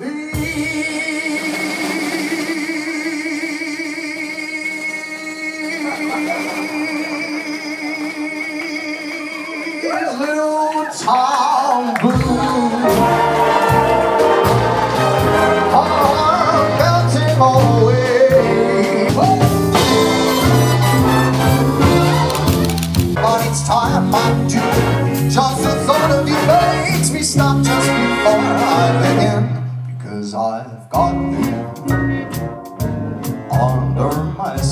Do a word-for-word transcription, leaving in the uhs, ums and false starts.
These little town blues are melting away, but it's time I do. Just the thought of you makes me stop just before I begin, because I've got you under my